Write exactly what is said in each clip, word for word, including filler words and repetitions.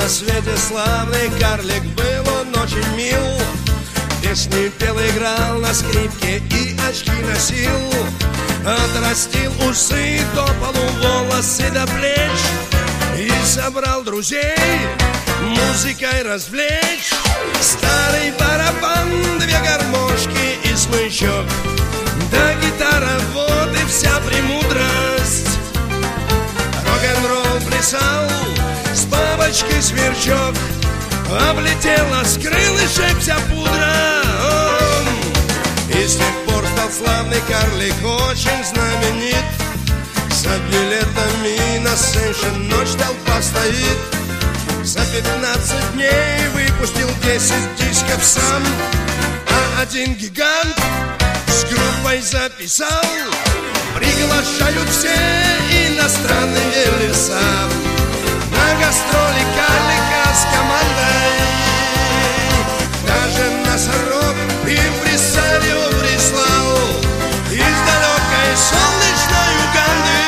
На свете славный карлик был, он очень мил. Песни пел, играл на скрипке и очки носил. Отрастил усы до полу, волосы до плеч. И собрал друзей музыкой развлечь. Старый барабан, две гармошки и смычок. Да гитара, вот и вся премудрость. Рок-н-ролл плясал, с бабочкой сверчок. Облетела с крылышек вся пудра. И с тех пор стал славный карлик очень знаменит. За билетами на сцене ночь толпа стоит. За пятнадцать дней выпустил десять дисков сам. А один гигант с группой записал. Приглашают все иностранные леса на гастроли карлика с командой. Даже носорог импресарио прислал из далекой солнечной Уганды.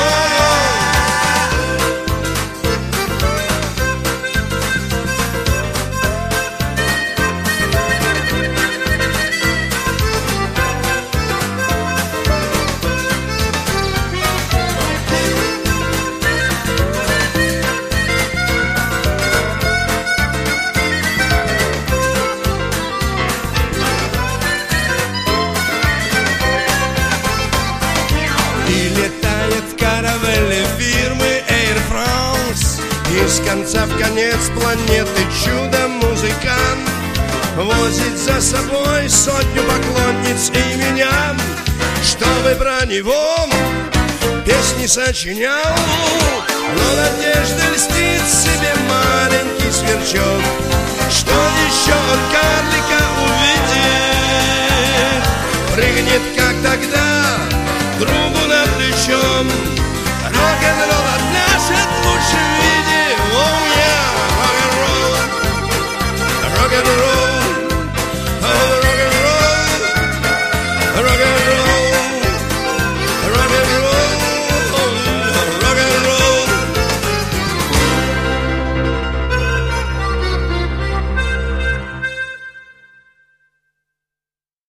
Из конца в конец планеты чудо-музыкант возит за собой сотню поклонниц и меня, чтобы про него песни сочинял. Но надежда льстит себе маленький сверчок. Что еще от карлика увидит? Прыгнет